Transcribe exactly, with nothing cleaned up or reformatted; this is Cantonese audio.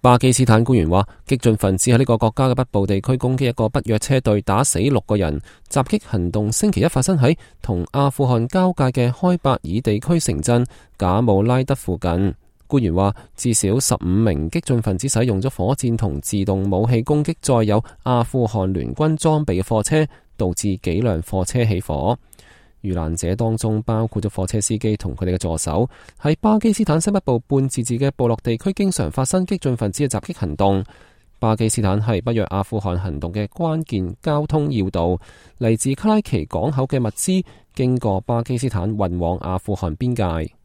巴基斯坦官員話，激進分子喺呢個國家嘅北部地區攻擊一個北約車隊，打死六個人。襲擊行動星期一發生喺同阿富汗交界嘅開伯爾地區城鎮賈姆拉德附近。官員話，至少十五名激進分子使用咗火箭同自動武器攻擊載有阿富汗聯軍裝備嘅貨車，導致幾輛貨車起火。遇難者當中包括咗貨車司機同佢哋嘅助手。喺巴基斯坦西北部半自治嘅部落地區，經常發生激進分子嘅襲擊行動。巴基斯坦係北約阿富汗行動嘅關鍵交通要道，嚟自卡拉奇港口嘅物資經過巴基斯坦運往阿富汗邊界。